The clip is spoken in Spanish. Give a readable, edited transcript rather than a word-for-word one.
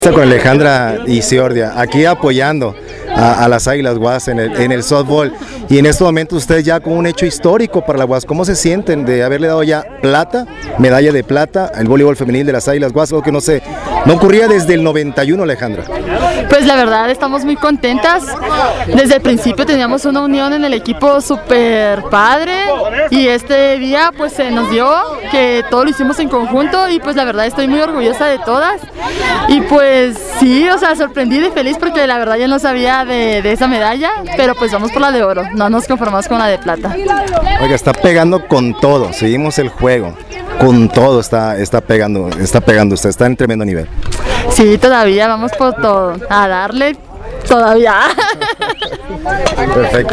Está con Alejandra Isiordia, aquí apoyando a las Águilas Guas en el softball, y en este momento ustedes ya con un hecho histórico para la Guas. ¿Cómo se sienten de haberle dado ya medalla de plata al voleibol femenil de las Águilas Guas? Algo que no ocurría desde el 91, Alejandra. Pues la verdad estamos muy contentas. Desde el principio teníamos una unión en el equipo súper padre, y este día pues se nos dio que todo lo hicimos en conjunto, y pues la verdad estoy muy orgullosa de todas. Y pues sí, o sea, sorprendida y feliz porque la verdad ya no sabía de esa medalla, pero pues vamos por la de oro, no nos conformamos con la de plata. Oiga, está pegando con todo, seguimos el juego, con todo está pegando usted, está en tremendo nivel. Sí, todavía vamos por todo, a darle todavía. Perfecto.